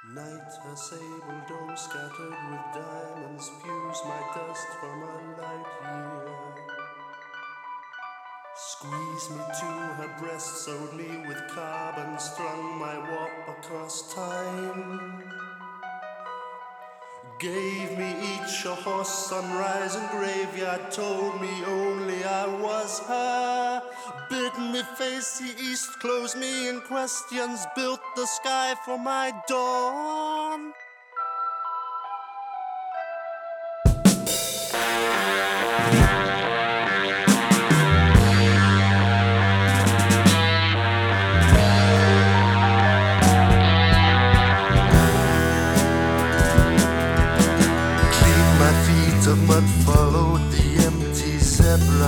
Night, her sable dome scattered with diamonds, fuse my dust from a light year. Squeeze me to her breast, sewed me with carbon, strung my warp across time. Gave me each a horse, sunrise and graveyard, told me only I was her. Bid me face the east, closed me in questions, built the sky for my dawn.